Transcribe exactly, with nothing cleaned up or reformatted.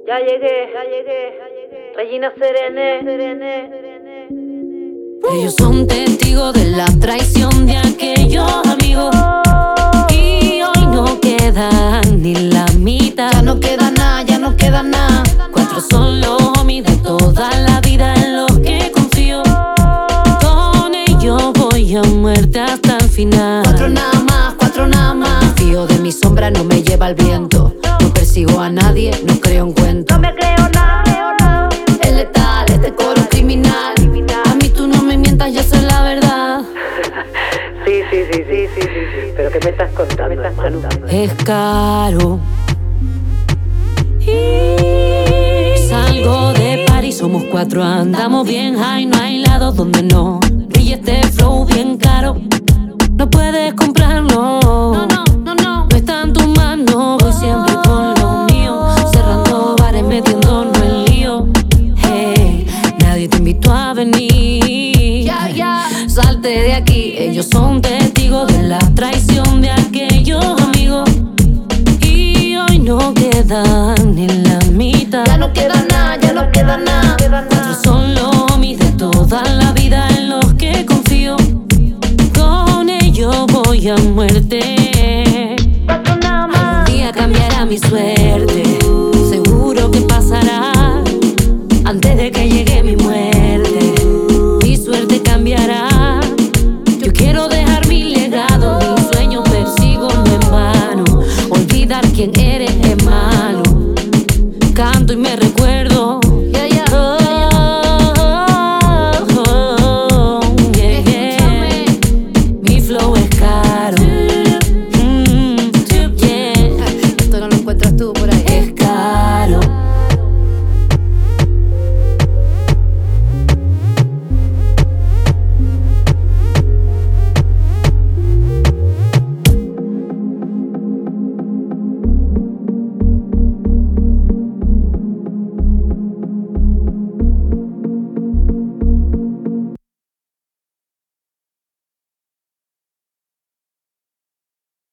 Ya llegué, ya llegué, Regina Serene, Serene. Ellos son testigos de la traición de aquellos amigos y hoy no queda ni la mitad. Ya no queda nada, ya no queda nada. Cuatro son los homies de toda la vida en los que confío. Con ellos voy a muerte hasta el final. Cuatro nada más, cuatro nada más. Fío de mi sombra, no me lleva el viento. No persigo a nadie, no creo en cuentos. No me creo nada, creo nada. Es letal, este coro es criminal. A mí tú no me mientas, yo sé la verdad. Sí, sí, sí, sí, sí, sí, sí. Pero ¿qué me estás contando, me estás contando? Es caro. Y salgo de París, somos cuatro, andamos bien high, no hay lados donde no brille este flow bien caro. No puedes comprarlo, No, no, no, no. no está en tu mano. Voy siempre con lo mío, cerrando bares, metiéndonos en lío. Hey, nadie te invitó a venir. Ya, ya. Salte de aquí, ellos son testigos de la traición de aquellos amigos y hoy no quedan ni la mitad. Ya no queda nada, ya no queda nada. Cuatro son los homies de toda la vida en los que confío. Con ellos voy a muerte. Cuatro nada Algún más. día cambiará mi suerte, seguro que pasará. Antes de que llegue mi muerte, mi suerte cambiará. Yo quiero dejar mi legado, mis sueños persigo no en vano. Olvidar quién es